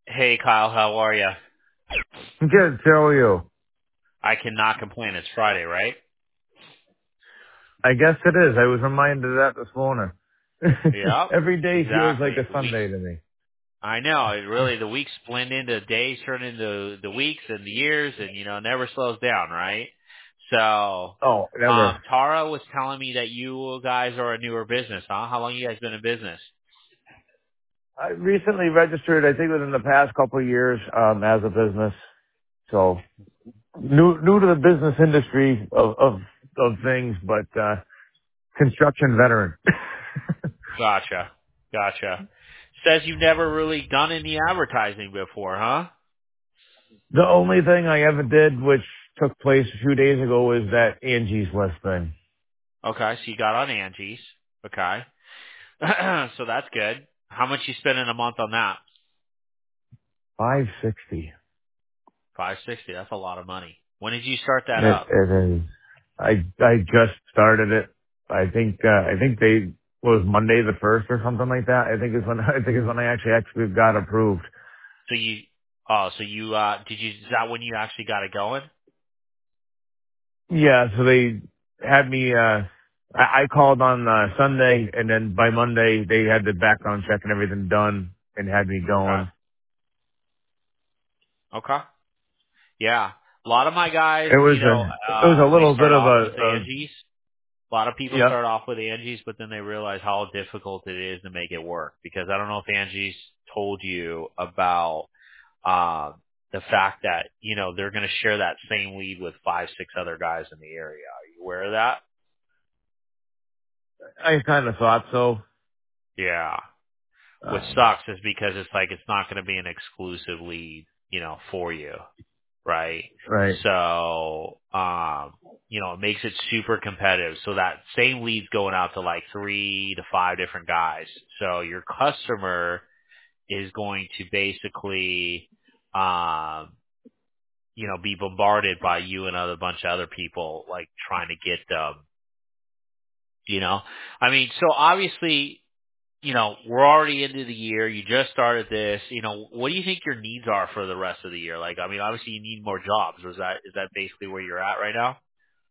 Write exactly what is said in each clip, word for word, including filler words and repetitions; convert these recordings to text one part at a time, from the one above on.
Hey Kyle, how are you? Good, how are you? I cannot complain. It's Friday, right? I guess it is. I was reminded of that this morning. Yep. Every day feels like Exactly. a The weeks. Sunday to me. I know. It really, the weeks blend into days, turn into the weeks and the years, and you know, it never slows down, right? So, Oh, never. um, Tara was telling me that you guys are a newer business, huh? How long you guys been in business? I recently registered, I think within the past couple of years, um, as a business. So, new, new to the business industry of, of, of things, but, uh, construction veteran. Gotcha. Gotcha. Says you've never really done any advertising before, huh? The only thing I ever did, which took place a few days ago, is that Angie's List thing. Okay, so you got on Angie's. Okay. So that's good. How much you spend in a month on that? five sixty. Five sixty. That's a lot of money. When did you start that It, up? it is. I I just started it. I think uh, I think they was Monday the first or something like that. I think is when I think is when I actually actually got approved. So you, oh, so you, uh, did you, is that when you actually got it going? Yeah, so they had me. Uh, I, I called on uh, Sunday, and then by Monday they had the background check and everything done, and had me Okay. going. Okay. Yeah. A lot of my guys, It was you know, a it was uh, a they little bit start of off a, with a Angie's. A lot of people yeah. start off with Angie's, but then they realize how difficult it is to make it work. Because I don't know if Angie's told you about um, the fact that you know they're going to share that same lead with five, six other guys in the area. Are you aware of that? I kind of thought so. Yeah. Which Um, sucks is because it's like it's not going to be an exclusive lead, you know, for you, right? right. So, um, you know, it makes it super competitive. So that same lead's going out to like three to five different guys. So your customer is going to basically, um, you know, be bombarded by you and other bunch of other people like trying to get them, you know. I mean, so obviously you know, we're already into the year. You just started this. You know, what do you think your needs are for the rest of the year? Like, I mean, obviously you need more jobs. Or is that is that basically where you're at right now?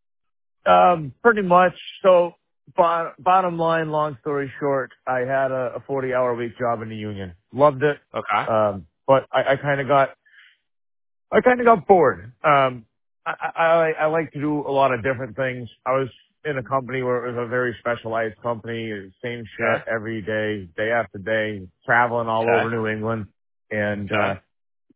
Um, pretty much. So, bo- bottom line, long story short, I had a, a forty hour week job in the union. Loved it. Okay. Um, but I, I kind of got, I kind of got bored. Um, I, I, I I like to do a lot of different things. I was in a company where it was a very specialized company, same Okay. shit every day, day after day, traveling all over Okay. New England. And, uh, Okay.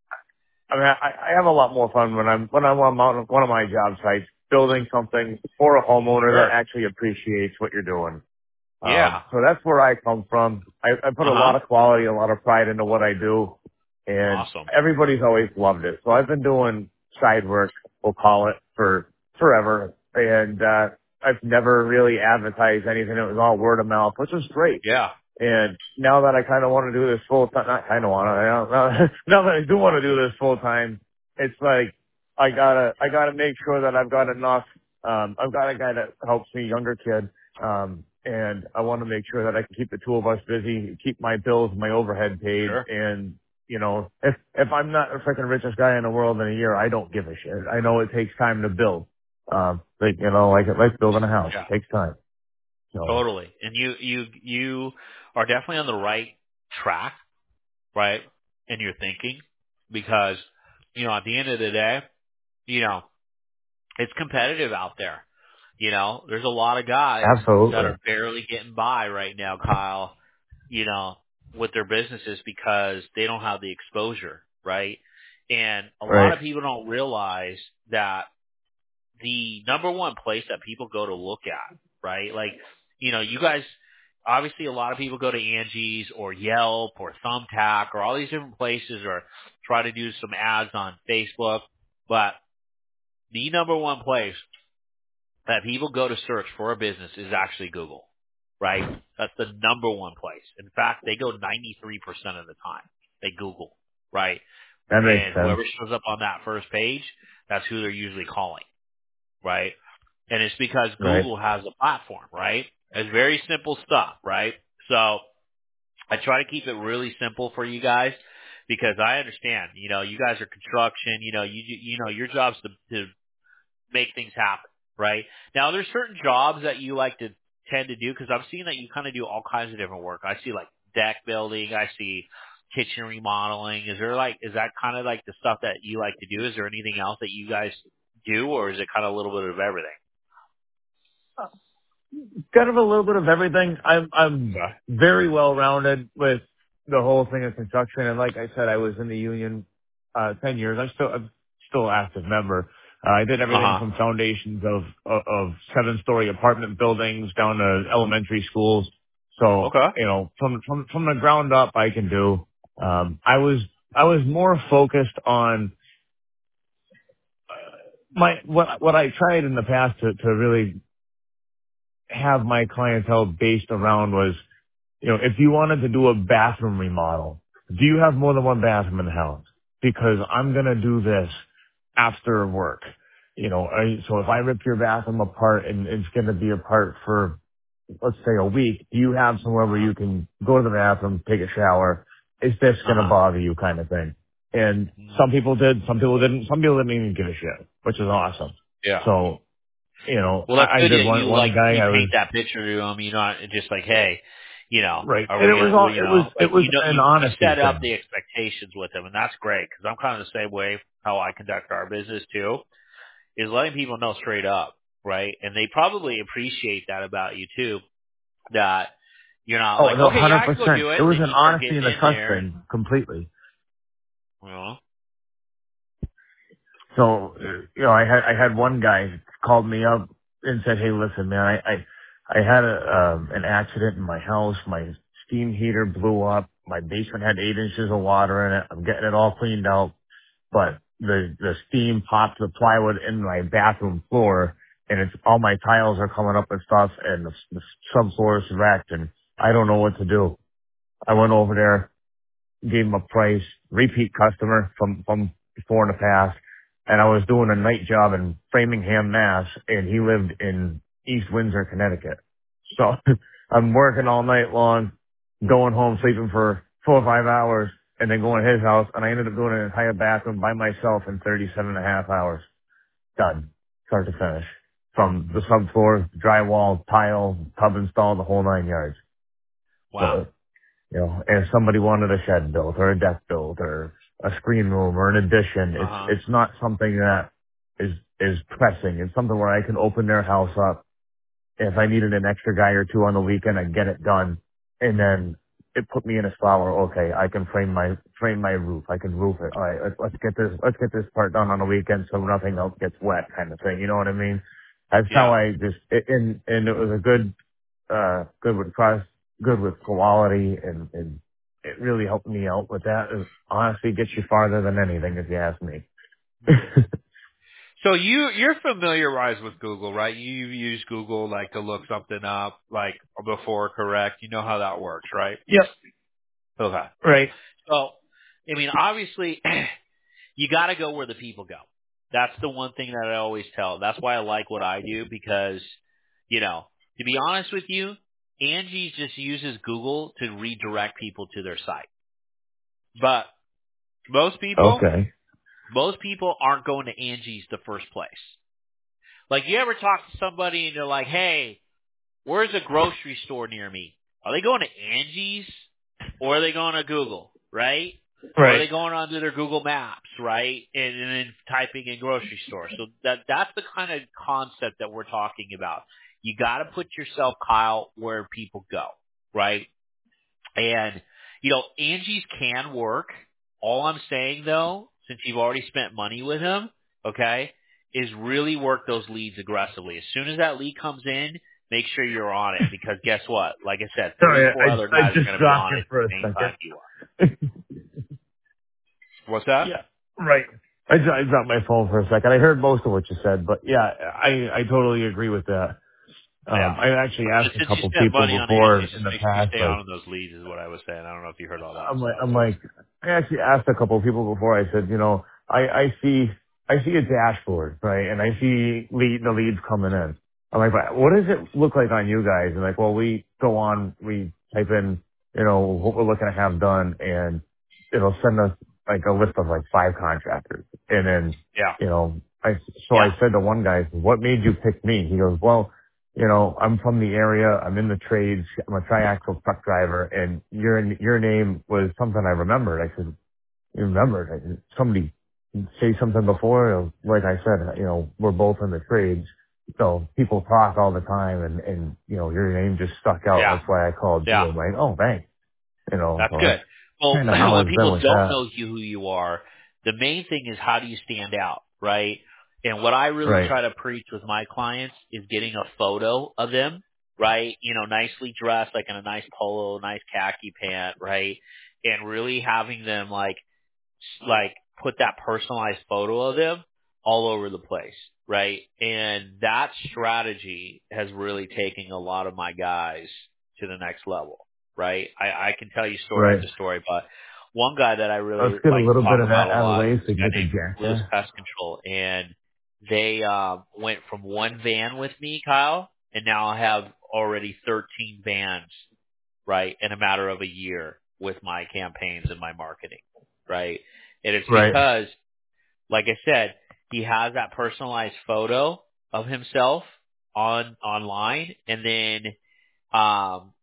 I mean, I, I have a lot more fun when I'm when I'm on one one of my job sites building something for a homeowner that Sure. actually appreciates what you're doing. Um, Yeah. so that's where I come from. I, I put Uh a huh. lot of quality, a lot of pride into what I do, and Awesome. everybody's always loved it. So I've been doing side work, we'll call it, for forever, and uh, I've never really advertised anything. It was all word of mouth, which was great. Yeah. And now that I kind of want to do this full time, not kind of want to, now, now that I do want to do this full time, it's like I gotta, I gotta make sure that I've got enough. Um, I've got a guy that helps me, younger kid, um, and I want to make sure that I can keep the two of us busy, keep my bills, my overhead paid, Sure. and you know, if if I'm not the freaking richest guy in the world in a year, I don't give a shit. I know it takes time to build. Um, like you know, like like building a house, Yeah. it takes time. So Totally. And you you you are definitely on the right track, right? In your thinking, because you know at the end of the day, you know it's competitive out there. You know, there's a lot of guys that absolutely, are barely getting by right now, Kyle, you know, with their businesses because they don't have the exposure, right? And a lot right. of people don't realize that the number one place that people go to look at, right? Like, you know, you guys, obviously a lot of people go to Angie's or Yelp or Thumbtack or all these different places or try to do some ads on Facebook, but the number one place that people go to search for a business is actually Google, right? That's the number one place. In fact, they go ninety-three percent of the time. They Google, right? That makes And sense. whoever shows up on that first page, that's who they're usually calling, right? And it's because Right. Google has a platform, right? It's very simple stuff, right? So I try to keep it really simple for you guys because I understand, you know, you guys are construction, you know, you you know, your job's to, to make things happen, right? Now, there's certain jobs that you like to tend to do because I've seen that you kind of do all kinds of different work. I see like deck building, I see kitchen remodeling. Is there like, is that kind of like the stuff that you like to do? Is there anything else that you guys do, or is it kind of a little bit of everything? Kind of a little bit of everything. I'm I'm Okay. very well rounded with the whole thing of construction, and like I said, I was in the union uh, ten years. I'm still I'm still an active member. Uh, I did Uh everything huh. from foundations of of, of seven story apartment buildings down to elementary schools. So Okay. you know, from from from the ground up, I can do. Um, I was I was more focused on my what what I tried in the past to to really have my clientele based around was, you know, if you wanted to do a bathroom remodel, do you have more than one bathroom in the house? Because I'm going to do this after work. You know, I, so if I rip your bathroom apart and it's going to be apart for, let's say, a week, do you have somewhere Uh where huh. you can go to the bathroom, take a shower? Is this Uh going to huh. bother you kind of thing? And Mm. some people did, some people didn't, some people didn't even give a shit, which is awesome. Yeah. So, you know, Well, that's I, I good did that one, you one like guy, you I was, paint that picture to them. You know, just like, hey, you know, right. are And we it was gonna, all, well, you it was, know, like it was you know, an you you honesty set up thing. the expectations with them, and that's great because I'm kind of the same way how I conduct our business too, is letting people know straight up, right? And they probably appreciate that about you too, that you're not Oh, like, no, okay, yeah, I can go one hundred percent. do it, It and was then an you start honesty getting and a in trust there, and thing completely. you know, So, uh, you know, I had, I had one guy called me up and said, hey, listen, man, I, I, I had a, um, an accident in my house. My steam heater blew up. My basement had eight inches of water in it. I'm getting it all cleaned out, but the, the steam popped the plywood in my bathroom floor and it's all my tiles are coming up and stuff and the, the subfloor is wrecked and I don't know what to do. I went over there, gave him a price, repeat customer from, from before in the past. And I was doing a night job in Framingham, Mass, and he lived in East Windsor, Connecticut. So I'm working all night long, going home, sleeping for four or five hours, and then going to his house, and I ended up doing an entire bathroom by myself in thirty-seven and a half hours. Done. Start to finish. From the subfloor, drywall, tile, tub install, the whole nine yards. wow, So you know, and if somebody wanted a shed built or a deck built or a screen room or an addition, uh it's huh, it's not something that is is pressing. It's something where I can open their house up. If I needed an extra guy or two on the weekend, I get it done, and then it put me in a spot where okay, I can frame my frame my roof. I can roof it. All right, let's, let's get this let's get this part done on the weekend so nothing else gets wet, kind of thing. You know what I mean? That's how yeah. I just it, and and it was a good uh, good with price, good with quality, and, and it really helped me out with that. It honestly gets you farther than anything, if you ask me. Hmm. So you you're familiarized with Google, right? You use Google like to look something up like before correct. You know how that works, right? Yep. Okay. Right. So I mean, obviously you got to go where the people go. That's the one thing that I always tell. That's why I like what I do because, you know, to be honest with you, Angie just uses Google to redirect people to their site. But most people, Okay. most people aren't going to Angie's the first place. Like you ever talk to somebody and they're like, hey, where's a grocery store near me? Are they going to Angie's or are they going to Google, right? Or are Right. they going onto their Google Maps, right? And, and then typing in grocery store. So that that's the kind of concept that we're talking about. You got to put yourself, Kyle, where people go, right? And, you know, Angie's can work. All I'm saying though, since you've already spent money with him, okay, is really work those leads aggressively. As soon as that lead comes in, make sure you're on it because guess what? Like I said, three, Sorry, four I, other I guys are just going to be dropped on you it at for a the same second. time you are. What's that? Yeah. Right. I, dro- I dropped my phone for a second. I heard most of what you said, but yeah, I, I totally agree with that. Um, Yeah. I actually But asked a since you couple spent people money on Angie, before in just the make sure you past, stay like, on those leads is what I was saying. I don't know if you heard all that. I'm So like, I I'm was always, like, I actually asked a couple of people before. I said, you know, I, I see, I see a dashboard, right? And I see lead, the leads coming in. I'm like, but what does it look like on you guys? And like, well, we go on, we type in, you know, what we're looking to have done, and it'll send us like a list of like five contractors. And then, Yeah. you know, I, so I Yeah. said to one guy, what made you pick me? He goes, well, you know, I'm from the area. I'm in the trades. I'm a triaxle truck driver, and your your name was something I remembered. I said, you remembered? I said, somebody say something before? Like I said, you know, we're both in the trades, so people talk all the time, and and you know, your name just stuck out. Yeah. That's why I called you. Yeah. I'm like, oh, thanks. You know, That's so good. that's Well, kind of how when it's been people with don't that. know you who you are, the main thing is how do you stand out, right? And what I really Right, try to preach with my clients is getting a photo of them, right? You know, nicely dressed, like in a nice polo, nice khaki pant, right? And really having them like like put that personalized photo of them all over the place, right? And that strategy has really taken a lot of my guys to the next level, right? I, I can tell you story right. after story, but one guy that I Let's really get a like to little bit talk of about that a out of the lot way is so this you guy get the named Lewis jackass. Pest Control, and they um, went from one van with me, Kyle, and now I have already thirteen vans, right, in a matter of a year with my campaigns and my marketing, right? And it's Right, because, like I said, he has that personalized photo of himself on online, and then um,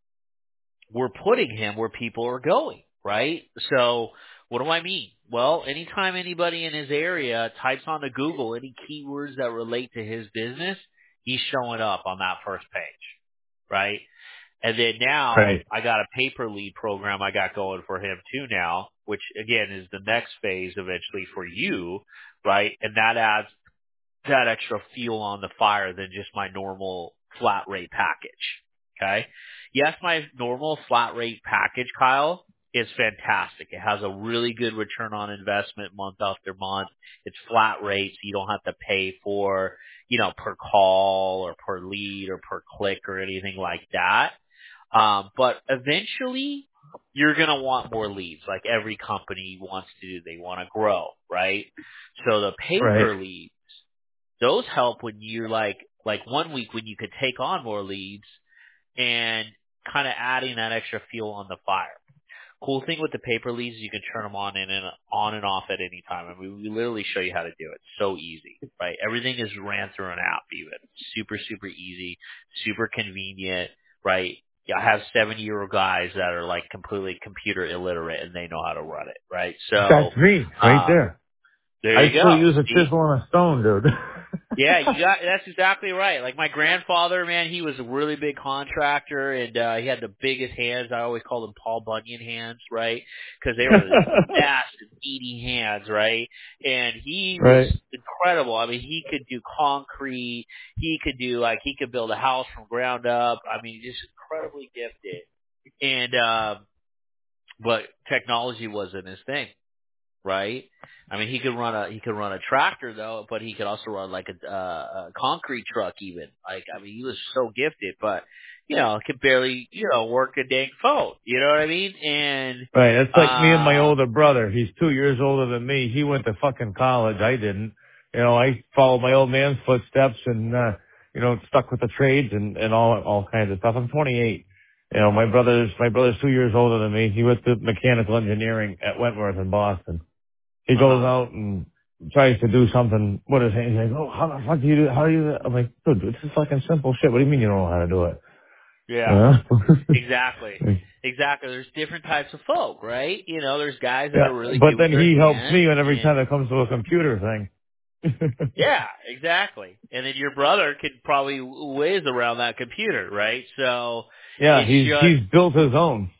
we're putting him where people are going, right? So what do I mean? Well, anytime anybody in his area types onto Google any keywords that relate to his business, he's showing up on that first page, right? And then now right, I got a paper lead program I got going for him too now, which again is the next phase eventually for you, right? And that adds that extra fuel on the fire than just my normal flat rate package. Okay. Yes, my normal flat rate package, Kyle, is fantastic. It has a really good return on investment month after month. It's flat rates. You don't have to pay for, you know, per call or per lead or per click or anything like that. Um, but eventually you're going to want more leads like every company wants to do. They want to grow, right? So the right, paper leads, those help when you're like, like one week when you could take on more leads and kind of adding that extra fuel on the fire. Cool thing with the paper leads, you can turn them on and, and on and off at any time. I mean, we literally show you how to do it. So easy, right? Everything is ran through an app even. Super, super easy, super convenient, right? I have seventy year old guys that are like completely computer illiterate and they know how to run it, right? So, that's me right uh, there. there I you still go. use a See? chisel and a stone, dude. Yeah, you got that's exactly right. Like my grandfather, man, he was a really big contractor, and uh, he had the biggest hands. I always called them Paul Bunyan hands, right? Because they were these vast and meaty hands, right? And he was Right, incredible. I mean, he could do concrete. He could do like he could build a house from ground up. I mean, just incredibly gifted. And um, but technology wasn't his thing, right? I mean, he could run a he could run a tractor though, but he could also run like a, uh, a concrete truck even. Like, I mean, he was so gifted, but you know, could barely you know work a dang phone. You know what I mean? And right. It's like me and my uh, older brother. He's two years older than me. He went to fucking college. I didn't. You know, I followed my old man's footsteps and, uh, you know, stuck with the trades and, and all, all kinds of stuff. I'm twenty-eight. You know, my brother's, my brother's two years older than me. He went to mechanical engineering at Wentworth in Boston. He uh goes huh, out and tries to do something with his hand. He's like, oh, how the fuck do you do, how do you do that? I'm like, dude, it's just fucking simple shit. What do you mean you don't know how to do it? yeah, exactly, Uh, exactly. There's different types of folk, right? You know, there's guys that Yeah, are really but good with then their he helps hands, me when every and time it comes to a computer thing. yeah, exactly. And then your brother could probably whiz around that computer, right? So Yeah, it's he's just he's built his own.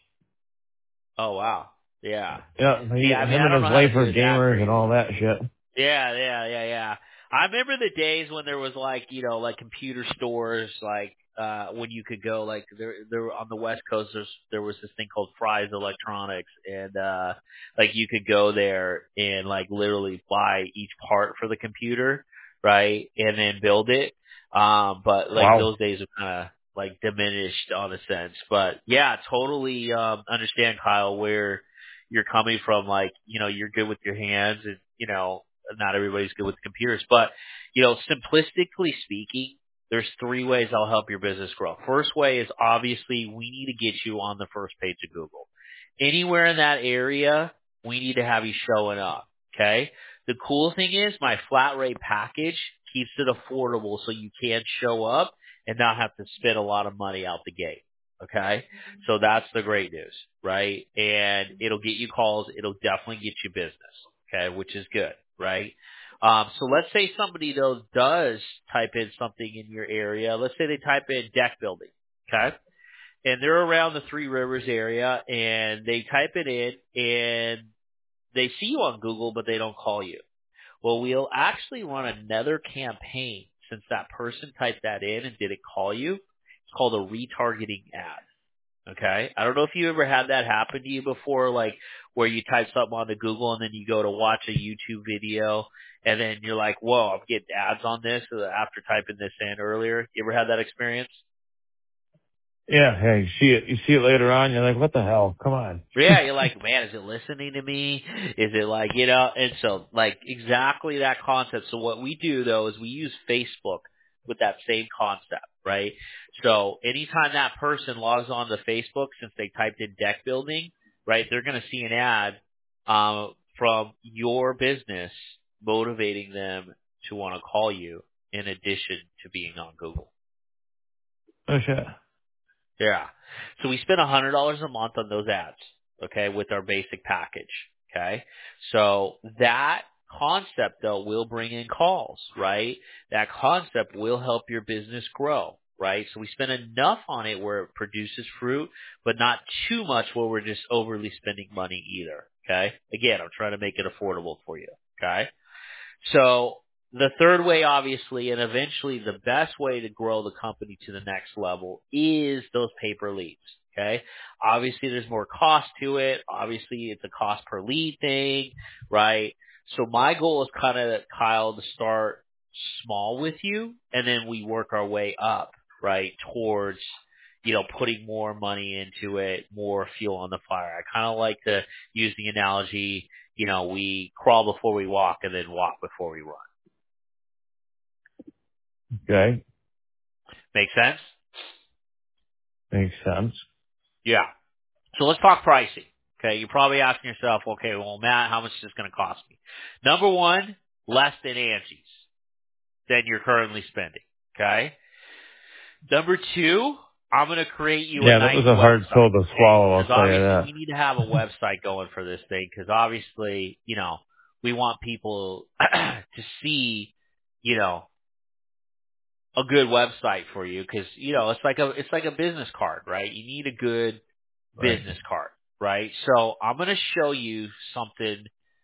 oh wow, yeah. Yeah, See, he, I mean, him I and don't his know how to wife do are it that gamers and all crazy. that shit. Yeah, yeah, yeah, yeah. I remember the days when there was like, you know, like computer stores, like uh when you could go like there there on the West Coast there's there was this thing called Fry's Electronics and uh like you could go there and like literally buy each part for the computer, right? And then build it. Um but like Wow. those days are kind of like diminished on a sense. But yeah, totally um understand Kyle where you're coming from, like, you know, you're good with your hands and, you know, not everybody's good with computers. But, you know, simplistically speaking, there's three ways I'll help your business grow. First way is obviously we need to get you on the first page of Google. Anywhere in that area, we need to have you showing up. Okay? The cool thing is my flat rate package keeps it affordable so you can show up and not have to spend a lot of money out the gate. Okay? So that's the great news, right? And it'll get you calls. It'll definitely get you business. Okay? Which is good, right? Um, so let's say somebody though does type in something in your area. Let's say they type in deck building. Okay? And they're around the Three Rivers area and they type it in and they see you on Google, but they don't call you. Well, we'll actually run another campaign since that person typed that in and didn't call you. It's called a retargeting ad. Okay? I don't know if you ever had that happen to you before, like where you type something onto Google and then you go to watch a YouTube video and then you're like, whoa, I'm getting ads on this after typing this in earlier. You ever had that experience? Yeah, yeah, you see it, you see it later on, you're like, what the hell? Come on. Yeah, you're like, man, is it listening to me? Is it like, you know, and so like exactly that concept. So what we do though is we use Facebook with that same concept, right? So anytime that person logs on to Facebook, since they typed in deck building, right, they're going to see an ad, um, from your business motivating them to want to call you in addition to being on Google. Oh shit. Yeah. So we spend a hundred dollars a month on those ads, okay, with our basic package. Okay. So that concept though will bring in calls, right? That concept will help your business grow, right? So we spend enough on it where it produces fruit, but not too much where we're just overly spending money either. Okay. Again, I'm trying to make it affordable for you. Okay. So the third way, obviously, and eventually the best way to grow the company to the next level is those paper leads. Okay. Obviously, there's more cost to it. Obviously, it's a cost per lead thing, right? So my goal is kind of, Kyle, to start small with you, and then we work our way up, right, towards, you know, putting more money into it, more fuel on the fire. I kind of like to use the analogy, you know, we crawl before we walk and then walk before we run. Okay. Make sense? Makes sense. Yeah. So let's talk pricing. Okay. You're probably asking yourself, okay, well, Matt, how much is this going to cost me? Number one, less than Angie's than you're currently spending. Okay. Number two, I'm going to create you a Yeah, that nice was a hard pill website. to Okay. swallow, I'll Because tell you obviously that. we need to have a website going for this thing because obviously, you know, we want people to see, you know, a good website for you because, you know, it's like a, it's like a business card, right? You need a good Right. business card, right? So I'm going to show you something.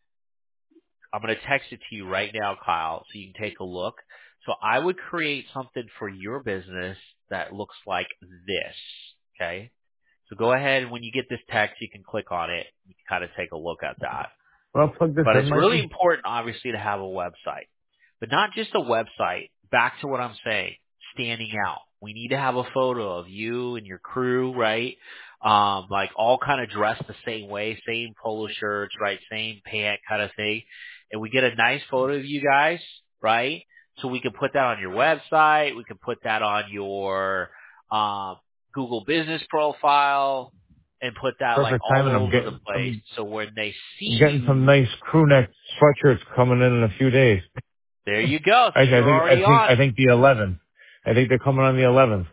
I'm going to text it to you right now, Kyle, so you can take a look. So I would create something for your business that looks like this. Okay. So go ahead and when you get this text, you can click on it. You can kind of take a look at that. Well, plug this But in, it's really Mikey. important, obviously, to have a website. But not just a website. Back to what I'm saying, standing out. We need to have a photo of you and your crew, right? Um, like all kind of dressed the same way, same polo shirts, right? Same pant kind of thing. And we get a nice photo of you guys, right? So we can put that on your website. We can put that on your um, Google business profile and put that like Perfect time, all and I'm over the getting place. I'm So when they see getting some you, nice crew neck sweatshirts coming in in a few days. there you go. So Actually, I you're think already I think on I it. think the eleventh. I think they're coming on the eleventh.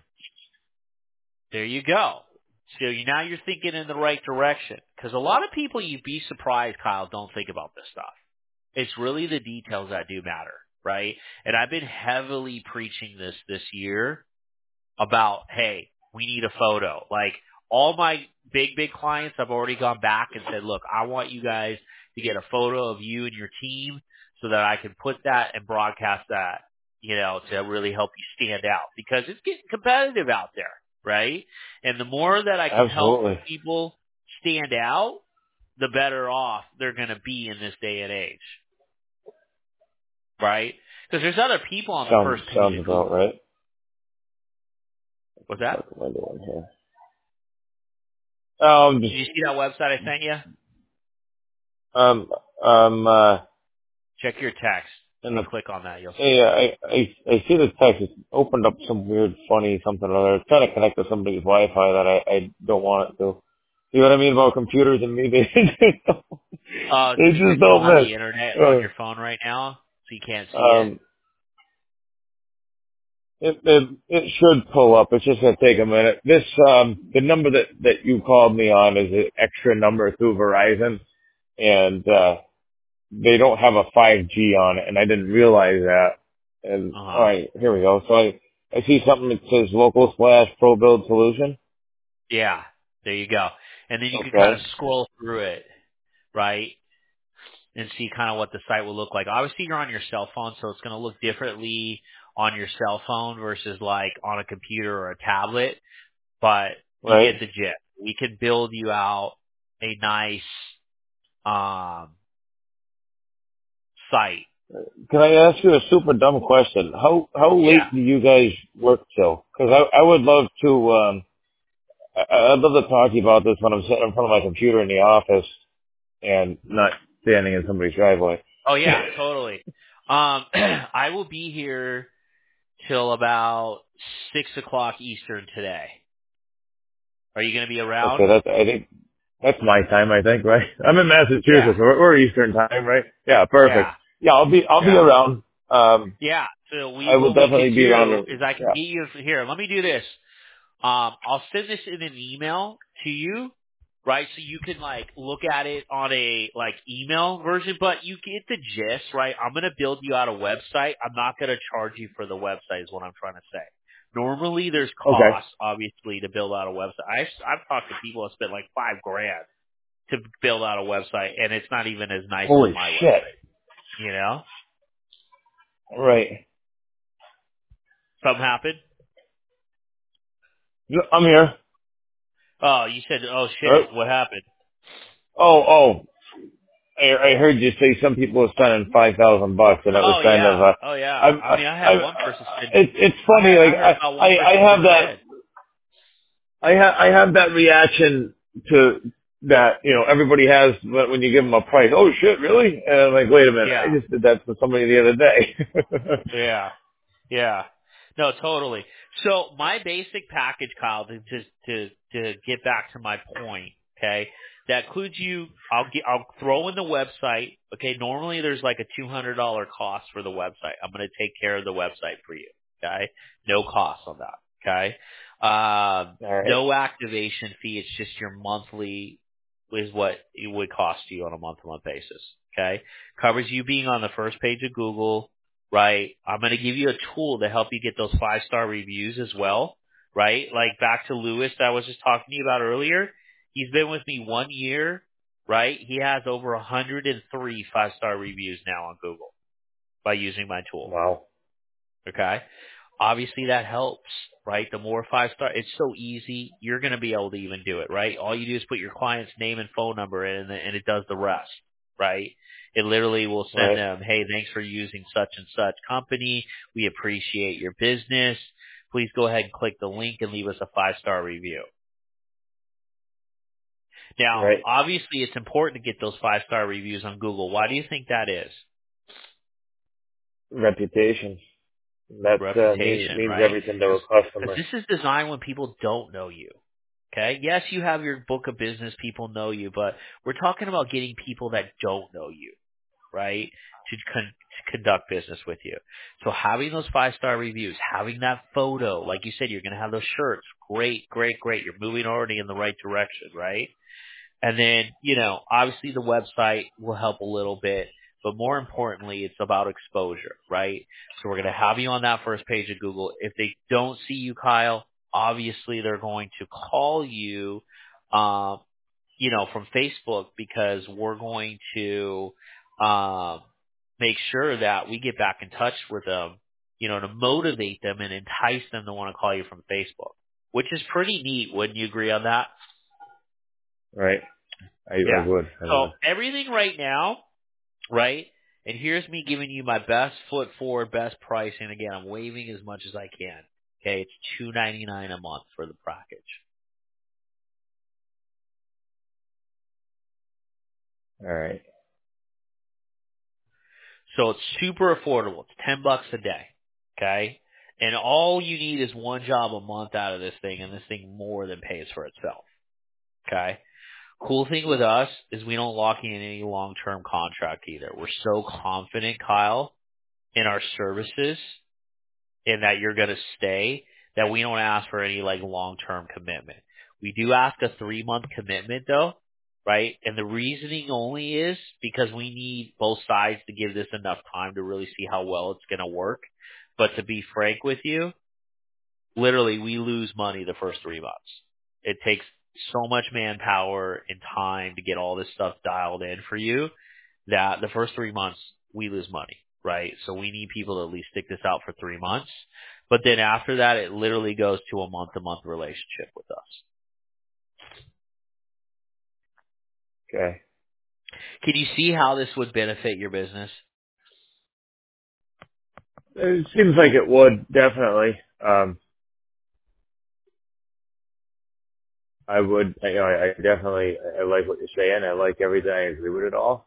There you go. So you, now you're thinking in the right direction. Because a lot of people, you'd be surprised, Kyle, don't think about this stuff. It's really the details that do matter, right? And I've been heavily preaching this this year about, hey, we need a photo. Like all my big, big clients, I've already gone back and said, look, I want you guys to get a photo of you and your team so that I can put that and broadcast that, you know, to really help you stand out because it's getting competitive out there, right? And the more that I can help Absolutely. people stand out, the better off they're going to be in this day and age, right? Because there's other people on the Sounds first page sounds of about Google. right. What's that? What am I doing here? Oh, I'm just Did you see that website I sent you? um um uh Check your text in the and click on that. You'll see hey, it. I I I see the text. It's opened up some weird, funny something or other. It's trying to connect to somebody's Wi-Fi that I I don't want it to. See what I mean about computers and me? They, Oh, they because just you don't don't have miss. the internet on Uh, your phone right now, so you can't see it. um, it, it it should pull up. It's just gonna take a minute. This um the number that that you called me on is an extra number through Verizon, and uh they don't have a five G on it, and I didn't realize that. And Uh all huh. right, here we go. So I I see something that says local slash pro build solution. Yeah. There you go. And then you can kind of Okay. scroll through it, right? And see kind of what the site will look like. Obviously, you're on your cell phone, so it's going to look differently on your cell phone versus like on a computer or a tablet. But you Right. get the gist. We can build you out a nice um, site. Can I ask you a super dumb question? How how Yeah. late do you guys work till? Because I I would love to um I, I'd love to talk to you about this when I'm sitting in front of my computer in the office and not standing in somebody's driveway. Oh yeah, totally. Um, I will be here till about six o'clock Eastern today. Are you going to be around? Okay, that's I think that's my time. I think right. I'm in Yeah. Massachusetts. We're, we're Eastern time, right? Yeah, perfect. Yeah. Yeah, I'll be I'll be Yeah. around. Um, Yeah. So we I will what we could definitely be do around. is I can Yeah. get you here. Let me do this. Um, I'll send this in an email to you, right? So you can like look at it on a like email version, but you get the gist, right? I'm gonna build you out a website. I'm not gonna charge you for the website, is what I'm trying to say. Normally, there's Okay. costs, obviously, to build out a website. I've, I've talked to people that spent like five grand to build out a website, and it's not even as nice as Holy my shit. website. You know, Right. something happened. No, I'm here. Oh, you said, oh Oh, shit, what happened? oh, oh. I, I heard you say some people are spending five thousand bucks, and it was Oh kind of yeah, uh, oh yeah. I, I I, mean, I I, had one person spend. it, it's I funny. had Like I heard I, about one I, I person have spend that. ten. I have I have that reaction to that. You know, everybody has when when you give them a price. Oh shit, really? And I'm like, wait a minute. Yeah, I just did that for somebody the other day. yeah. Yeah. No, totally. So my basic package, Kyle, to to to, to get back to my point, okay, that includes you. I'll get. I'll throw in the website. Okay, normally there's like a two hundred dollar cost for the website. I'm going to take care of the website for you. Okay, no cost on that. Okay, um, All right. no activation fee. It's just your monthly is what it would cost you on a month to month basis. Okay, covers you being on the first page of Google, right? I'm going to give you a tool to help you get those five star reviews as well, right? Like back to Lewis that I was just talking to you about earlier. He's been with me one year, right? He has over one hundred three five star reviews now on Google by using my tool. Wow. Okay. Obviously that helps, right? The more five star, it's so easy. You're going to be able to even do it, right? All you do is put your client's name and phone number in and, and it does the rest, right? It literally will send Right. them, hey, thanks for using such and such company. We appreciate your business. Please go ahead and click the link and leave us a five star review. Now, Right. obviously it's important to get those five star reviews on Google. Why do you think that is? Reputation. That uh, means Reputation, means right? everything to a Because customer. this is designed when people don't know you. Okay. Yes, you have your book of business. People know you, but we're talking about getting people that don't know you, right? To, con- to conduct business with you. So having those five star reviews, having that photo, like you said, you're going to have those shirts. Great, great, great. You're moving already in the right direction, right? And then, you know, obviously the website will help a little bit, but more importantly, it's about exposure, right? So we're going to have you on that first page of Google. If they don't see you, Kyle, obviously they're going to call you, um, you know, from Facebook because we're going to, um, make sure that we get back in touch with them, you know, to motivate them and entice them to want to call you from Facebook, which is pretty neat. Wouldn't you agree on that? Right. I I Yeah. would. I So would. everything right now, right? And here's me giving you my best foot forward, best price. And again, I'm waiving as much as I can. Okay, it's two ninety nine a month for the package. All right. So it's super affordable. It's ten bucks a day. Okay, and all you need is one job a month out of this thing, and this thing more than pays for itself. Okay. Cool thing with us is we don't lock you in any long-term contract either. We're so confident, Kyle, in our services and that you're going to stay that we don't ask for any like long-term commitment. We do ask a three-month commitment though, right? And the reasoning only is because we need both sides to give this enough time to really see how well it's going to work. But to be frank with you, literally we lose money the first three months. It takes so much manpower and time to get all this stuff dialed in for you that the first three months we lose money, right? So we need people to at least stick this out for three months. But then after that, it literally goes to a month-to-month relationship with us. Okay. Can you see how this would benefit your business? It seems like it would, definitely. Um, I would, you know, I, I definitely, I like what you're saying. I like everything. I agree with it all.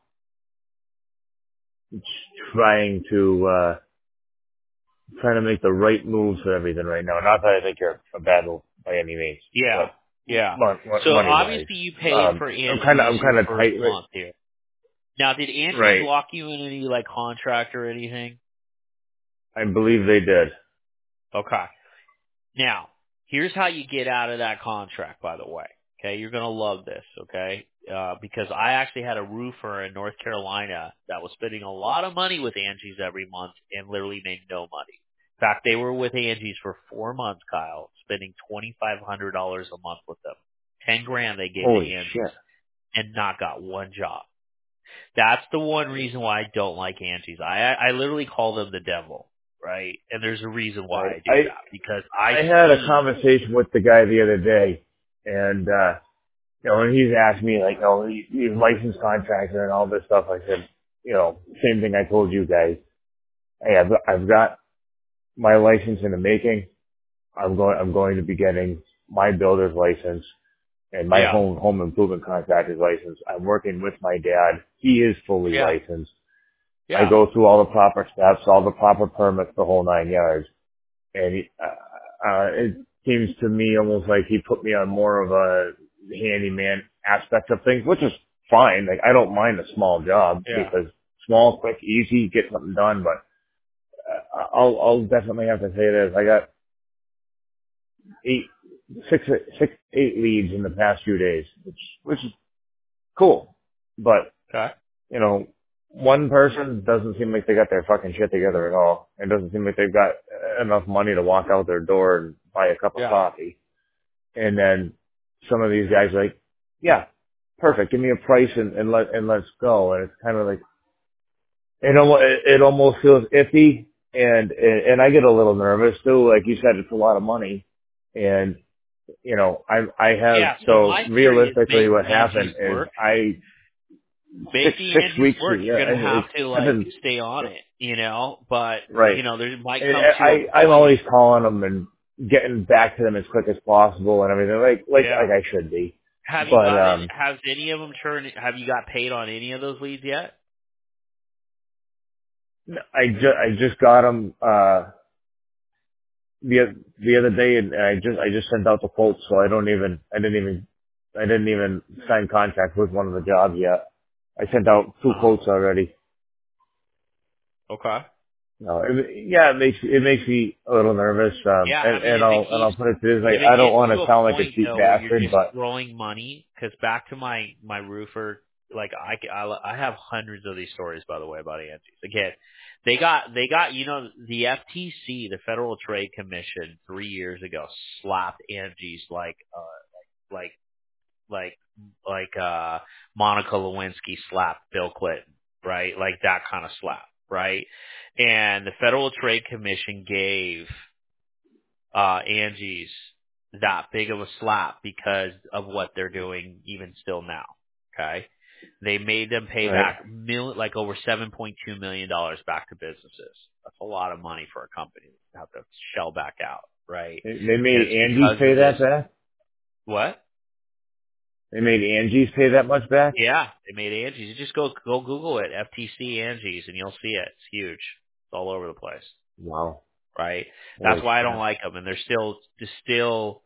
Just trying to, uh, trying to make the right moves for everything right now. Not that I think you're a bad move by any means, Yeah, but yeah. So money wise, obviously you paid um, for I'm kind of, Angie's I'm your kind of first tight with, month here. Now, did Angie's right. lock you in any like contract or anything? I believe they did. Okay. Now, here's how you get out of that contract, by the way. Okay, you're going to love this, okay? Uh, because I actually had a roofer in North Carolina that was spending a lot of money with Angie's every month and literally made no money. In fact, they were with Angie's for four months, Kyle, spending twenty-five hundred dollars a month with them. Ten grand they gave to Holy Angie's shit. and not got one job. That's the one reason why I don't like Angie's. I I literally call them the devil, right? And there's a reason why Right. I do I, that because I I had a see. conversation with the guy the other day, and, uh, you know, and he's asked me, like, oh, you- you're licensed contractor and all this stuff. I said, you know, same thing I told you guys. Hey, I've, I've got my license in the making. I'm going, I'm going to be getting my builder's license and my Yeah, home, home improvement contractor's license. I'm working with my dad. He is fully yeah, licensed. I yeah. go through all the proper steps, all the proper permits, the whole nine yards. And he, uh, uh, it seems to me almost like he put me on more of a handyman aspect of things, which is fine. Like I don't mind a small job Yeah. because small, quick, easy, get something done. But uh, I'll, I'll definitely have to say this: I got eight, six, six, eight leads in the past few days, which, which is cool. But Okay. you know, one person doesn't seem like they got their fucking shit together at all. It doesn't seem like they've got enough money to walk out their door and buy a cup of Yeah. coffee. And then some of these guys are like, yeah, perfect. Give me a price and, and let, and let's go. And it's kind of like, it almost, it almost feels iffy. And, and I get a little nervous too. Like you said, it's a lot of money. And, you know, I, I have, Yeah. So so my theory is realistically make what the Angie's happened is work. I, Make six, the six Angie's weeks, work. You're yeah, gonna have it's to like seven, stay on it, you know. But right. you know, there might And come to a I, I'm point. always calling them and getting back to them as quick as possible and everything, like, like, Yeah. like I should be. Have you But, got any? um, Has any of them turned? Have you got paid on any of those leads yet? I just, I just got them, uh, the, the other day and I just, I just sent out the quotes, so I don't even, I didn't even, I didn't even sign contract with one of the jobs yet. I sent out two Uh huh. quotes already. Okay. No, it, yeah, it makes, it makes me a little nervous, um, Yeah, and, I mean, and if it I'll, and keeps, I'll put it to this, like, if it I don't gets want to to a sound like a point cheap though where you're bastard, just but throwing money, because back to my my roofer, like I, c- I I have hundreds of these stories by the way about Angie's. Again, they got they got you know the F T C, the Federal Trade Commission, three years ago slapped Angie's like uh like like like uh Monica Lewinsky slapped Bill Clinton, right? Like that kind of slap, right? And the Federal Trade Commission gave uh, Angie's that big of a slap because of what they're doing even still now. Okay. They made them pay right. back mil- like over seven point two million dollars back to businesses. That's a lot of money for a company to have to shell back out, right? They they And made it's Angie's because pay of this. that back? What? They made Angie's pay that much back? Yeah, they made Angie's. You just go go Google it, F T C Angie's, and you'll see it. It's huge. It's all over the place, Wow. right? That's Holy why I don't crap. like them, and they're still, they're still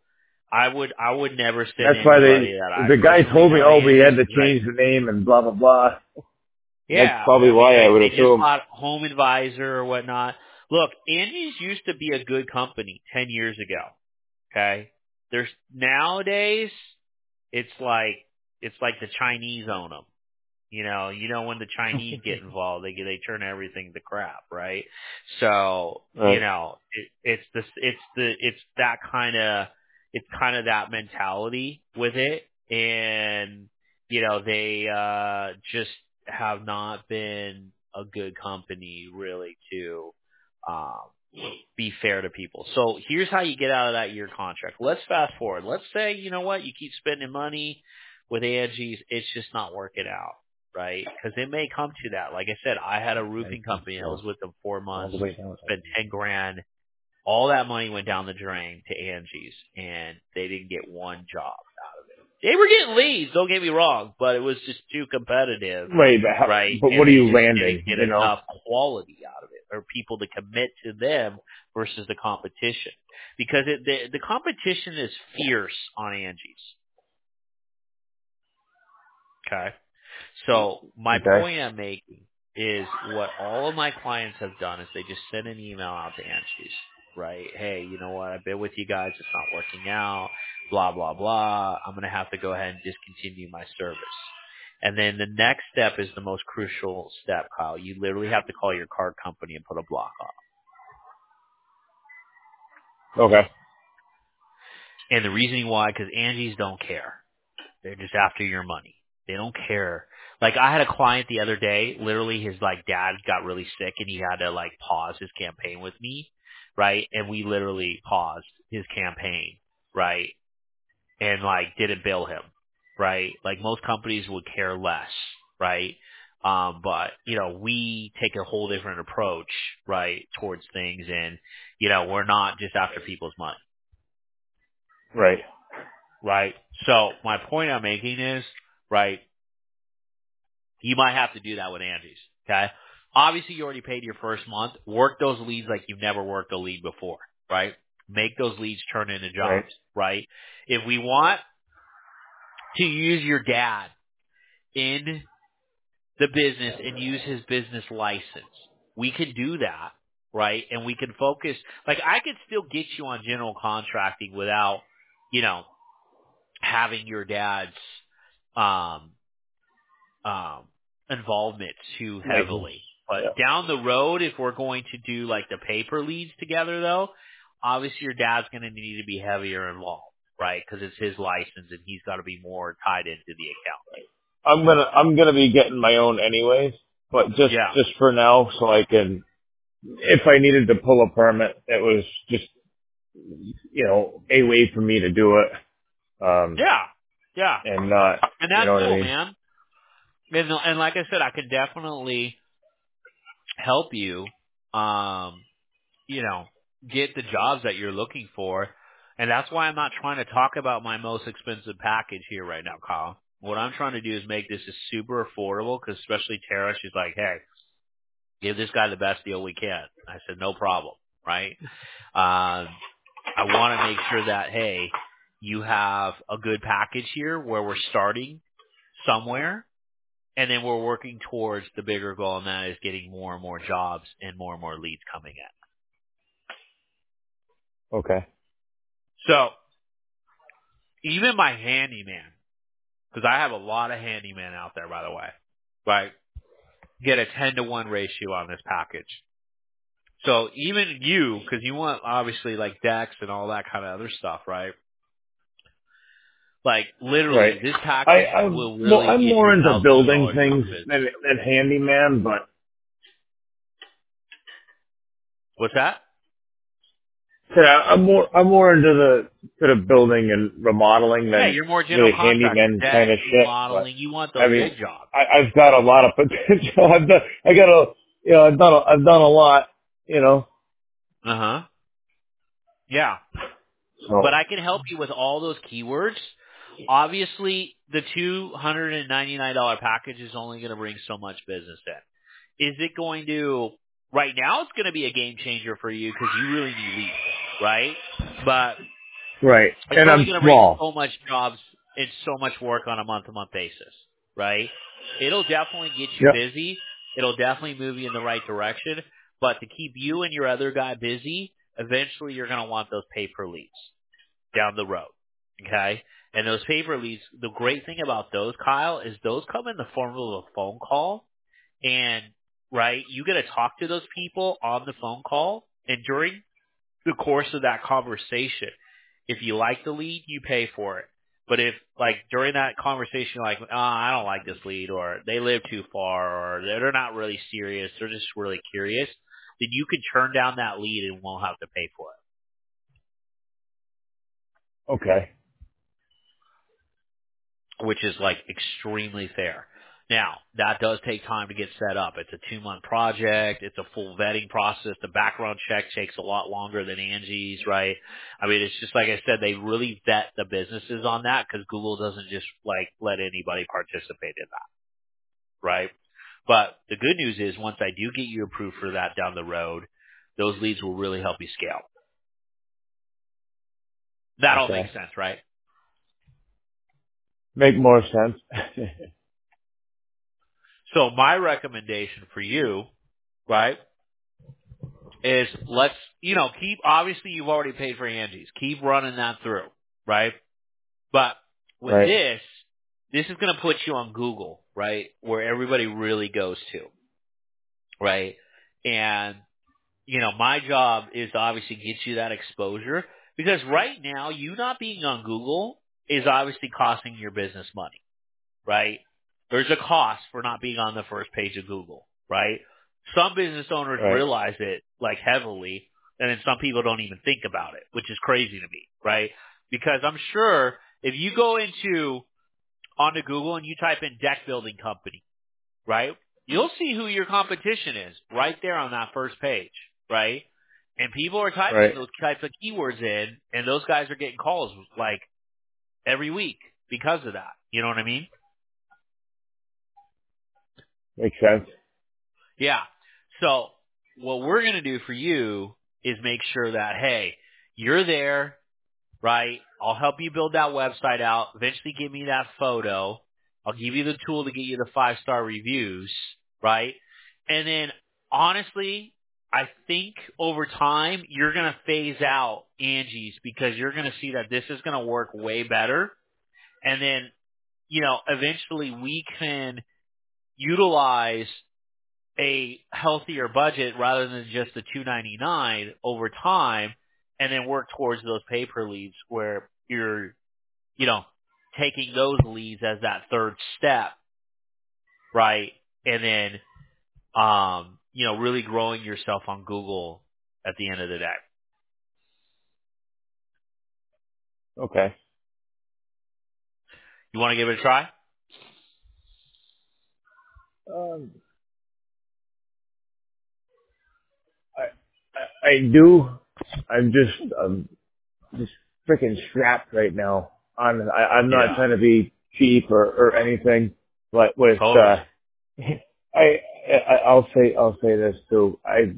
I would I would never send That's why anybody they, that I the guy personally told me, know to oh, we had Andy's. to Right. change the name and blah, blah, blah. That's Yeah, probably well, why I because would they just assume. bought Home Advisor or whatnot. Look, Andy's used to be a good company ten years ago. Okay, there's nowadays it's like it's like the Chinese own them. You know, you know when the Chinese get involved, they they turn everything to crap, right? So Right. you know, it, it's the it's the it's that kind of it's kind of that mentality with it, and you know they uh just have not been a good company really to um be fair to people. So here's how you get out of that year contract. Let's fast forward. Let's say you know what you keep spending money with Angie's, it's just not working out. Right? Because it may come to that. Like I said, I had a roofing company. I was with them four months, spent ten grand. All that money went down the drain to Angie's, and they didn't get one job out of it. They were getting leads, don't get me wrong, but it was just too competitive, Right, but, how, right? but And what are they you just landing, didn't get you know? enough quality out of it, or people to commit to them versus the competition. Because it, the, the competition is fierce on Angie's. Okay? So my Okay. point I'm making is what all of my clients have done is they just send an email out to Angie's, right? Hey, you know what? I've been with you guys. It's not working out. Blah, blah, blah. I'm going to have to go ahead and discontinue my service. And then the next step is the most crucial step, Kyle. You literally have to call your card company and put a block on. Okay. And the reasoning why, because Angie's don't care. They're just after your money. They don't care. Like I had a client the other day, literally his like dad got really sick and he had to like pause his campaign with me, right? And we literally paused his campaign, right? And like didn't bill him, right? Like most companies would care less, right? Um, but you know, we take a whole different approach, right, towards things and you know, we're not just after people's money. Right. Right? So my point I'm making is, right, you might have to do that with Angie's. Okay? Obviously, you already paid your first month. Work those leads like you've never worked a lead before, right? Make those leads turn into Right. jobs, right? If we want to use your dad in the business and use his business license, we can do that, right? And we can focus. Like, I could still get you on general contracting without, you know, having your dad's um, um, involvement too heavily. But Yeah. down the road, if we're going to do like the paper leads together, though, obviously your dad's going to need to be heavier involved, right? Because it's his license and he's got to be more tied into the account. I'm gonna, I'm gonna be getting my own anyways, but just, Yeah, just for now, so I can, if I needed to pull a permit, it was just, you know, a way for me to do it, um, yeah, yeah, and not, and you that's know what I cool, mean? man. And and like I said, I can definitely help you. Um, you know, get the jobs that you're looking for. And that's why I'm not trying to talk about my most expensive package here right now, Kyle. What I'm trying to do is make this as super affordable because especially Tara, she's like, hey, give this guy the best deal we can. I said, no problem, right? Um, I want to make sure that, hey, you have a good package here where we're starting somewhere and then we're working towards the bigger goal, and that is getting more and more jobs and more and more leads coming in. Okay. So even my handyman, because I have a lot of handyman out there, by the way, right, get a ten to one ratio on this package. So even you, because you want obviously like decks and all that kind of other stuff, right? Like Right. literally, this I, package I'm, will well, really I'm get more you into thousands of building dollars worth things of business. than, than handyman, but What's that? yeah, I'm more, I'm more into the, to the building and remodeling Yeah, than you're more general really contractor, handyman kind decks, of shit, but remodeling. You want I those mean, big jobs. I, I've got a lot of potential. I've done, I got a, you know, I've done, a, I've done a lot, you know, Uh huh. Yeah. But so, I can help you with all those keywords. Obviously, the two hundred ninety-nine dollars package is only going to bring so much business in. Is it going to, right now it's going to be a game changer for you because you really need leads, right? But Right. It's And only I'm going to bring small. so much jobs and so much work on a month-to-month basis, right? It'll definitely get you Yep. busy. It'll definitely move you in the right direction. But to keep you and your other guy busy, eventually you're going to want those pay-per leads down the road, okay? And those pay-per leads, the great thing about those, Kyle, is those come in the form of a phone call. And, right, you get to talk to those people on the phone call. And during the course of that conversation, if you like the lead, you pay for it. But if, like, during that conversation, you're like, oh, I don't like this lead, or they live too far, or they're not really serious, they're just really curious, then you can turn down that lead and won't have to pay for Okay. it, which is, like, extremely fair. Now, that does take time to get set up. It's a two-month project. It's a full vetting process. The background check takes a lot longer than Angie's, right? I mean, it's just like I said, they really vet the businesses on that because Google doesn't just, like, let anybody participate in that, right? But the good news is once I do get you approved for that down the road, those leads will really help you scale. That all makes Okay. sense, right? Make more sense. So my recommendation for you, right, is let's, you know, keep, obviously you've already paid for Angie's. Keep running that through, right? But with Right. this, this is going to put you on Google, right? Where everybody really goes to, right? And, you know, my job is to obviously get you that exposure because right now you not being on Google is obviously costing your business money, right? There's a cost for not being on the first page of Google, right? Some business owners Right. realize it like heavily, and then some people don't even think about it, which is crazy to me, right? Because I'm sure if you go into onto Google and you type in deck building company, right? You'll see who your competition is right there on that first page, right? And people are typing Right. those types of keywords in, and those guys are getting calls like every week because of that. You know what I mean? Makes sense. Yeah. So what we're going to do for you is make sure that, hey, you're there, right? I'll help you build that website out. Eventually give me that photo. I'll give you the tool to get you the five-star reviews, right? And then honestly, I think over time you're going to phase out Angie's because you're going to see that this is going to work way better. And then, you know, eventually we can utilize a healthier budget rather than just the two ninety-nine over time and then work towards those pay per leads where you're, you know, taking those leads as that third step, right? And then, um, you know, really growing yourself on Google at the end of the day. Okay. You want to give it a try? Um, I, I, I do. I'm just, um, just freaking strapped right now. On, I, I'm not Yeah, trying to be cheap or, or anything, but with, uh, totally. I, I, I'll say, I'll say this too. I,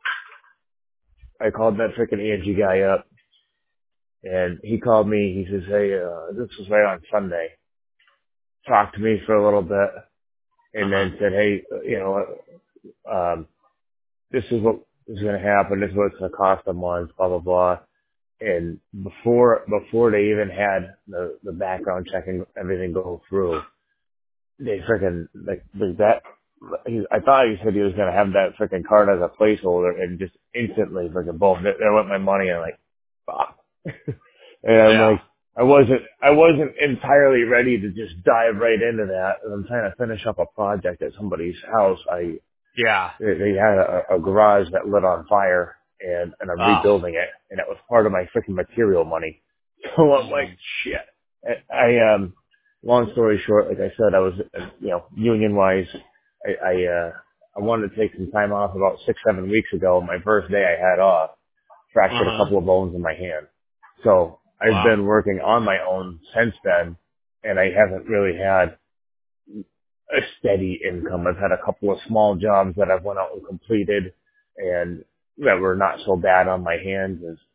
I called that freaking Angie guy up and he called me. He says, hey, uh, this was right on Sunday. Talked to me for a little bit Uh and huh. then said, hey, you know, um, this is what is going to happen. This is what it's going to cost a month, blah, blah, blah. And before, before they even had the, the background check and everything go through, they freaking, like, like that, he, I thought he said he was going to have that freaking card as a placeholder and just instantly freaking boom, there, there went my money and I'm like, fuck. And I'm Yeah. like, I wasn't, I wasn't entirely ready to just dive right into that. And I'm trying to finish up a project at somebody's house. I, Yeah. they, they had a, a garage that lit on fire and, and I'm Oh. rebuilding it and it was part of my freaking material money. So I'm like, Mhm. shit. And I, um, long story short, like I said, I was, uh, you know, union wise, I, I, uh, I wanted to take some time off about six, seven weeks ago. My first day I had off, Uh fractured a huh. couple of bones in my hand. So I've Wow. been working on my own since then and I haven't really had a steady income. I've had a couple of small jobs that I've went out and completed and that were not so bad on my hands.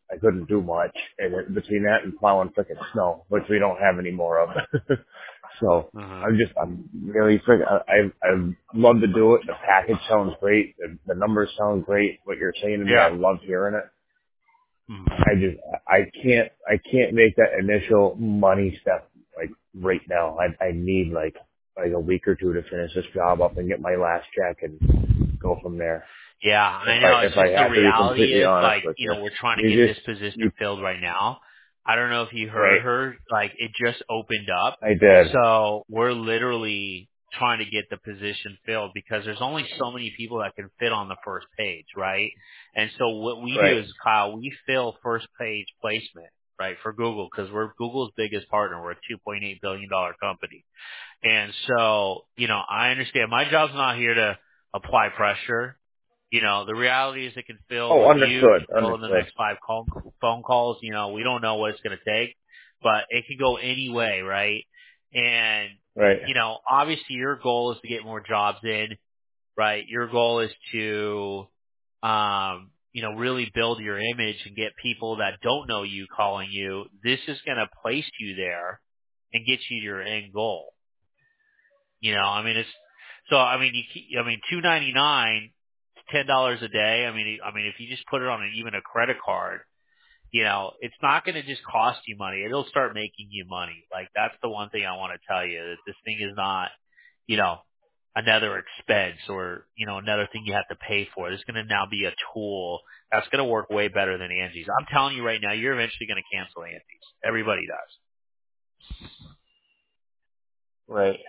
I couldn't do much. And it, between that and plowing frickin' snow, which we don't have any more of. So Uh-huh. I'm just, I'm really frickin', I, I, I love to do it. The package sounds great. The, the numbers sound great. What you're saying to me, I Yeah. love hearing it. Mhm. I just, I can't, I can't make that initial money step like right now. I, I need like, like a week or two to finish this job up and get my last check and go from there. Yeah, If I I, know. It's if just I the have to be reality completely is honest like, with you you, know, we're trying to get you this just, position you, filled right now. I don't know if you heard right. her, like it just opened up. I did. So we're literally trying to get the position filled because there's only so many people that can fit on the first page, right? And so what we do Right. is, Kyle, we fill first page placement, right, for Google because we're Google's biggest partner. We're a two point eight billion dollars company. And so, you know, I understand my job's not here to apply pressure. You know, the reality is it can fill Oh, with you, it understood. can fill in the Understood. next five call, phone calls. You know, we don't know what it's going to take, but it can go any way, right? And, Right. you know, obviously your goal is to get more jobs in, right? Your goal is to, um, you know, really build your image and get people that don't know you calling you. This is going to place you there and get you your end goal. You know, I mean, it's so. I mean, you. keep- I mean, two ninety nine, ten dollars a day. I mean, I mean, if you just put it on an, even a credit card, you know, it's not going to just cost you money. It'll start making you money. Like that's the one thing I want to tell you that this thing is not, you know, another expense or you know another thing you have to pay for. It's going to now be a tool that's going to work way better than Angie's. I'm telling you right now, you're eventually going to cancel Angie's. Everybody does. Right.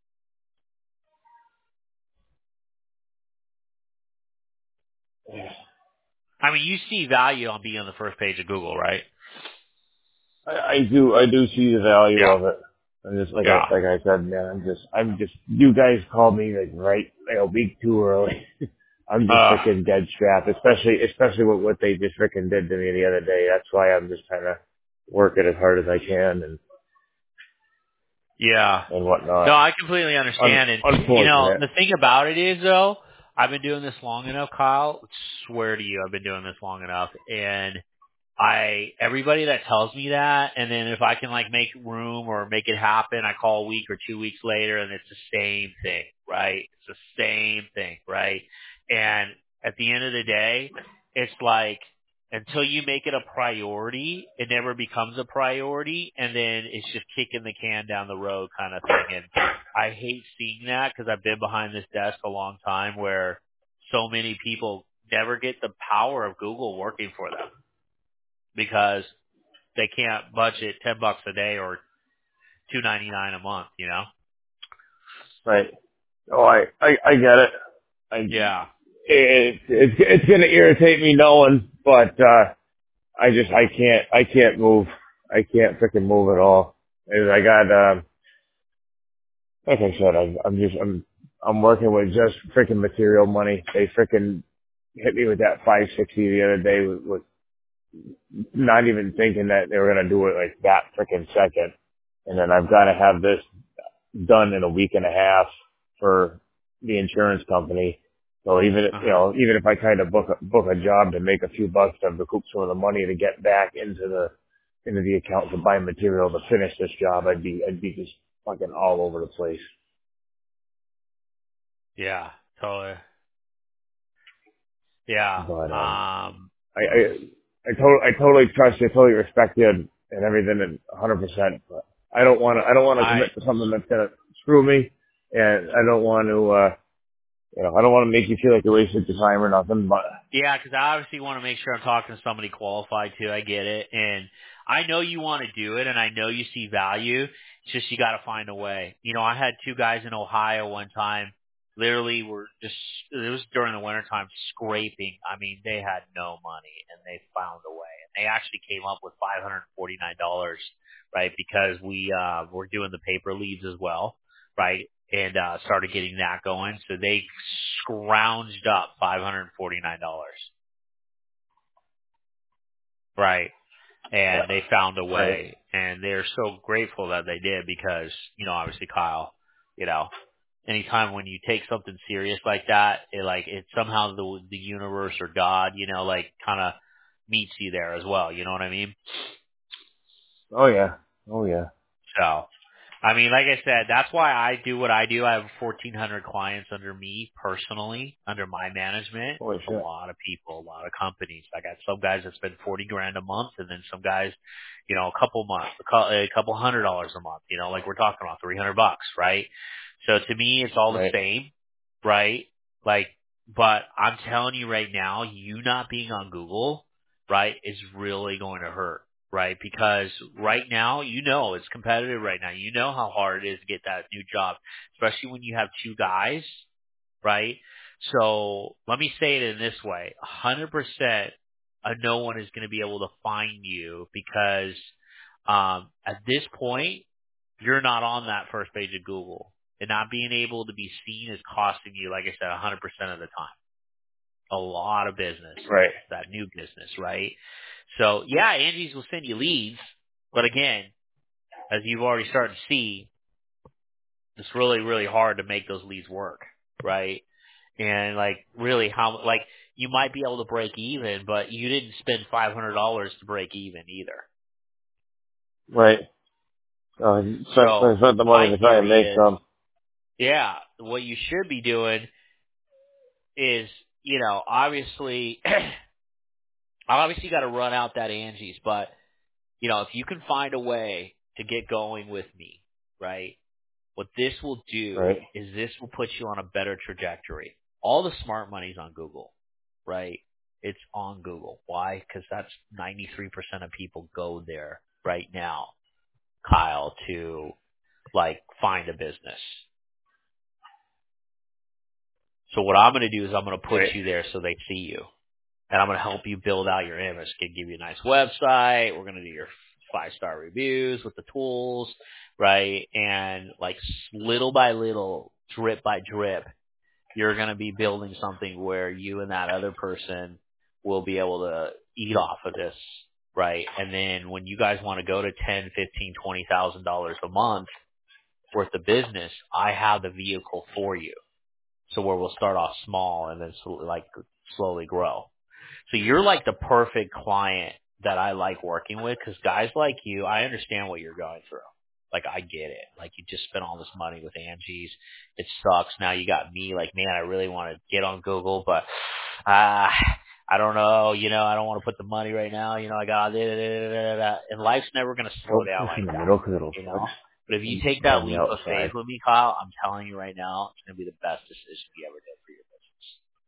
Yeah. I mean, you see value on being on the first page of Google, right? I, I do, I do see the value Yeah. of it. I'm just like Yeah. I, like I said, man. I'm just, I'm just. You guys called me like right, like a week too early. I'm just Uh, freaking dead strapped, especially, especially with what they just freaking did to me the other day. That's why I'm just trying to work it as hard as I can and yeah. and No, whatnot. I completely Un, understand. And, you know, unfortunate. the thing about it is, though, I've been doing this long enough, Kyle. Swear to you, I've been doing this long enough. And I, everybody that tells me that, and then if I can, like, make room or make it happen, I call a week or two weeks later, and it's the same thing, right? It's the same thing, right? And at the end of the day, it's like, until you make it a priority, it never becomes a priority, and then it's just kicking the can down the road kind of thing. And I hate seeing that because I've been behind this desk a long time where so many people never get the power of Google working for them because they can't budget ten bucks a day or two ninety nine a month, you know? Right. Oh, I, I, I get it. I, Yeah. it, it's, it's gonna irritate me knowing, but, uh, I just, I can't, I can't move. I can't freaking move at all. And I got, um, like I said, I'm, I'm just, I'm, I'm working with just freaking material money. They freaking hit me with that five sixty the other day with, with not even thinking that they were gonna do it like that freaking second. And then I've got to have this done in a week and a half for the insurance company. So even if, you Uh-huh. know, even if I tried to book a, book a job to make a few bucks to recoup some of the money to get back into the into the account to buy material to finish this job, I'd be I'd be just fucking all over the place. Yeah. Totally. Yeah. But um, Um, I I I, to- I totally trust you, totally respect you and, and everything, and one hundred percent. But I don't want to I don't want to I, commit to something that's gonna screw me, and I don't want to. uh You know, I don't want to make you feel like you wasted your time or nothing, but Yeah, because I obviously want to make sure I'm talking to somebody qualified too. I get it, and I know you want to do it, and I know you see value. It's just you got to find a way. You know, I had two guys in Ohio one time. Literally, were just it was during the wintertime scraping. I mean, they had no money, and they found a way. And they actually came up with five hundred forty nine dollars, right? Because we uh, were doing the paper leads as well, right? And uh, started getting that going. So they scrounged up five hundred forty-nine dollars, right? yeah, And they found a right, way, and they're so grateful that they did because, you know, obviously Kyle, you know, anytime when you take something serious like that, it like it somehow the the universe or God, you know, like kind of meets you there as well. You know what I mean? Oh yeah. Oh yeah. So, I mean, like I said, that's why I do what I do. I have fourteen hundred clients under me personally, under my management. Holy It's a shit. lot of people, a lot of companies. I got some guys that spend forty grand a month, and then some guys, you know, a couple months, a cou- a couple hundred dollars a month. You know, like we're talking about three hundred bucks, right? So to me, it's all the Right. same, right? Like, but I'm telling you right now, you not being on Google, right, is really going to hurt. Right? Because right now, you know, it's competitive right now. You know how hard it is to get that new job, especially when you have two guys, right? So let me say it in this way. one hundred percent uh, no one is going to be able to find you because um, at this point, you're not on that first page of Google. And not being able to be seen is costing you, like I said, one hundred percent of the time. A lot of business, Right. that new business, right? So yeah, Angie's will send you leads, but again, as you've already started to see, it's really, really hard to make those leads work, right? And like really how, like you might be able to break even, but you didn't spend five hundred dollars to break even either. Right. Uh, spent, So spent the money my to try and theory make is, some. yeah, what you should be doing is, you know, obviously, obviously you got to run out that Angie's, but you know, if you can find a way to get going with me, right, what this will do Right. is this will put you on a better trajectory. All the smart money's on Google, right? It's on Google. Why? Because that's ninety-three percent of people go there right now, Kyle, to like find a business. So what I'm going to do is I'm going to put Right. you there so they see you. And I'm going to help you build out your image. Going to give you a nice website. We're going to do your five-star reviews with the tools, right? And like little by little, drip by drip, you're going to be building something where you and that other person will be able to eat off of this, right? And then when you guys want to go to ten, fifteen, twenty thousand dollars a month worth of business, I have the vehicle for you. So where we'll start off small and then sl- like slowly grow. So you're like the perfect client that I like working with because guys like you, I understand what you're going through. Like I get it. Like you just spent all this money with Angie's. It sucks. Now you got me. Like man, I really want to get on Google, but uh, I don't know. You know, I don't want to put the money right now. You know, I got da, da, da, da, da. And life's never going to slow Nope, down just like in the that. middle because it'll You flood know. But if you take that on the leap of faith outside. with me, Kyle, I'm telling you right now, it's going to be the best decision you ever did for your business.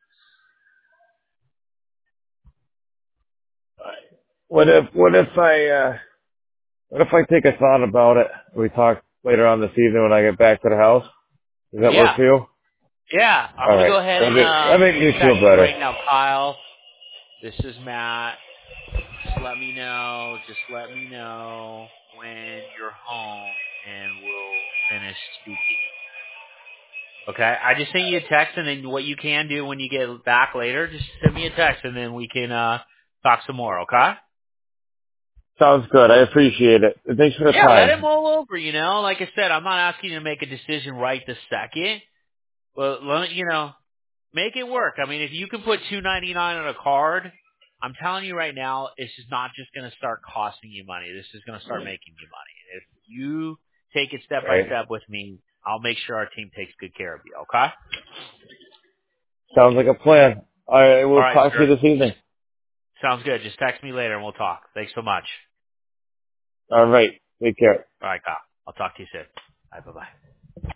What if, what if I, uh, what if I take a thought about it? We talk later on this evening when I get back to the house. Does that work Yeah. for you? Yeah, I'm All gonna right. go ahead That and make, that uh, make me feel text you better. right now, Kyle. This is Matt. Just let me know. Just let me know when you're home, and we'll finish speaking. Okay. I just sent you a text, and then what you can do when you get back later, just send me a text, and then we can uh talk some more. Okay. Sounds good. I appreciate it. Thanks for the Yeah, let it time. mull over. You know, like I said, I'm not asking you to make a decision right this second. Well, let- you know. Make it work. I mean, if you can put two ninety nine on a card, I'm telling you right now, it's just not just going to start costing you money. This is going to start making you money. If you take it step by Right. step with me, I'll make sure our team takes good care of you. Okay? Sounds like a plan. All right. All We'll right, talk to you sir. this evening. Sounds good. Just text me later and we'll talk. Thanks so much. All right. Take care. All right, Kyle. I'll talk to you soon. All right, bye bye.